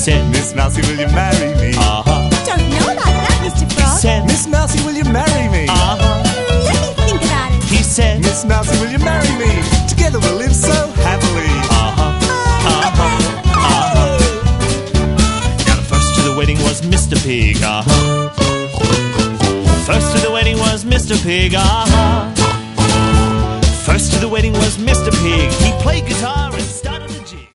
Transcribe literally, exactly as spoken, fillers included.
said, Miss Mousy, will you marry me? uh-huh. Don't know about that, Mister Frog. He said, Miss Mousy, will you marry me? uh-huh. Let me think about it. He said, Miss Mousy, will you marry me? Together we'll live so happily. uh-huh, uh-huh, uh-huh. Now the first to the wedding was Mister Pig, uh-huh. First to the wedding was Mister Pig, uh-huh. First to the wedding was Mister Pig. He played guitar and stuff.